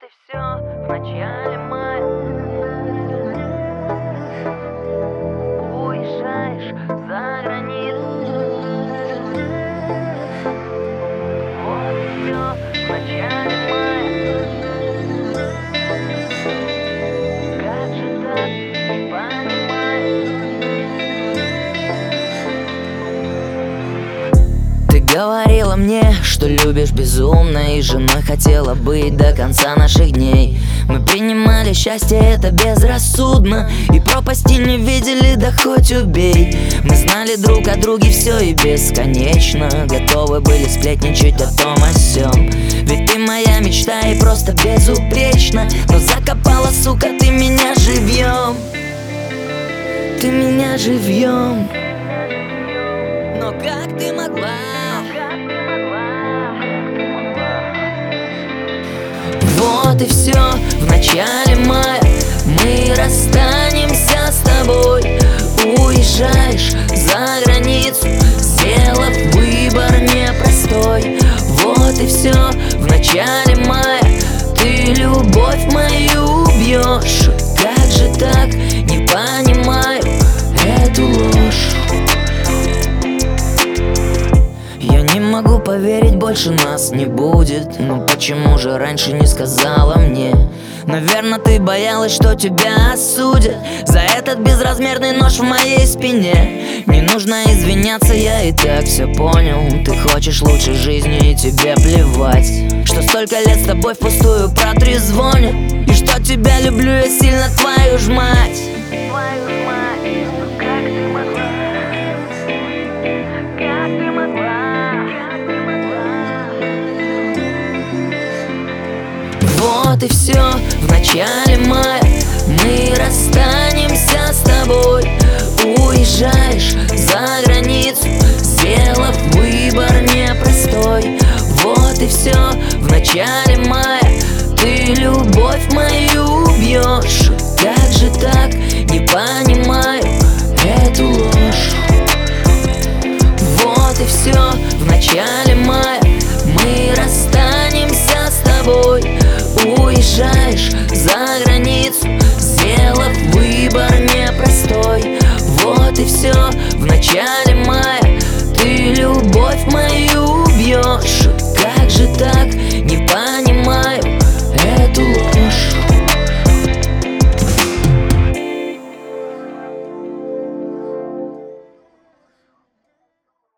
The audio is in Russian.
и все в начале мая. Уезжаешь за границу. Вот и все в начале мая. Как же так, не понимаю. Ты говорила мне, что любишь безумно, и женой хотела быть до конца наших дней. Мы принимали счастье, это безрассудно, и пропасти не видели, да хоть убей. Мы знали друг о друге все и бесконечно, готовы были сплетничать о том о сём. Ведь ты моя мечта и просто безупречна, но закопала, сука, ты меня живьем. Ты меня живьем. Но как ты могла? Вот и все в начале мая. Мы расстанемся с тобой. Уезжаешь за границу, сделав выбор непростой. Вот и все в начале мая. Ты любовь мою убьешь. Как же так, не понимаю эту ложь. Я не могу поверить, больше нас не будет. Но почему же раньше не сказала мне? Наверное, ты боялась, что тебя осудят за этот безразмерный нож в моей спине. Не нужно извиняться, я и так все понял. Ты хочешь лучшей жизни и тебе плевать, что столько лет с тобой впустую протрезвонят, и что тебя люблю я сильно, твою ж мать. Вот и все в начале мая. Мы расстанемся с тобой. Уезжаешь за границу, сделав выбор непростой. Вот и все в начале мая. Ты любовь мою убьешь. Как же так, не понимаю эту ложь. Вот и все в начале